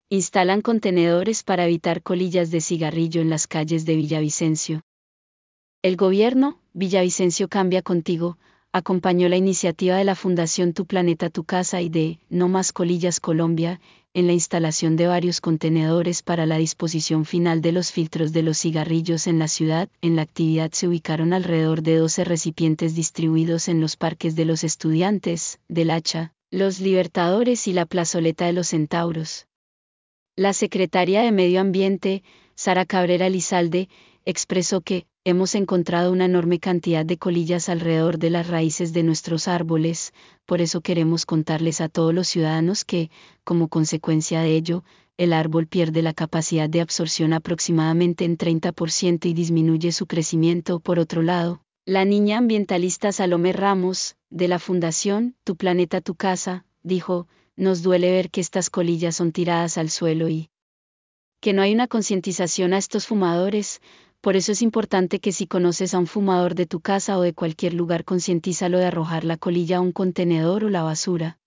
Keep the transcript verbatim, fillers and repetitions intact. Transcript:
Instalan contenedores para evitar colillas de cigarrillo en las calles de Villavicencio. El gobierno, Villavicencio Cambia Contigo, acompañó la iniciativa de la Fundación Tu Planeta Tu Casa y de No Más Colillas Colombia, en la instalación de varios contenedores para la disposición final de los filtros de los cigarrillos en la ciudad. En la actividad se ubicaron alrededor de doce recipientes distribuidos en los parques de los Estudiantes, del Hacha, Los Libertadores y la Plazoleta de los Centauros. La secretaria de Medio Ambiente, Sara Cabrera Elizalde, expresó que hemos encontrado una enorme cantidad de colillas alrededor de las raíces de nuestros árboles, por eso queremos contarles a todos los ciudadanos que, como consecuencia de ello, el árbol pierde la capacidad de absorción aproximadamente en treinta por ciento y disminuye su crecimiento. Por otro lado, la niña ambientalista Salomé Ramos, de la Fundación Tu Planeta Tu Casa, dijo: nos duele ver que estas colillas son tiradas al suelo y que no hay una concientización a estos fumadores. Por eso es importante que si conoces a un fumador de tu casa o de cualquier lugar, concientízalo de arrojar la colilla a un contenedor o la basura.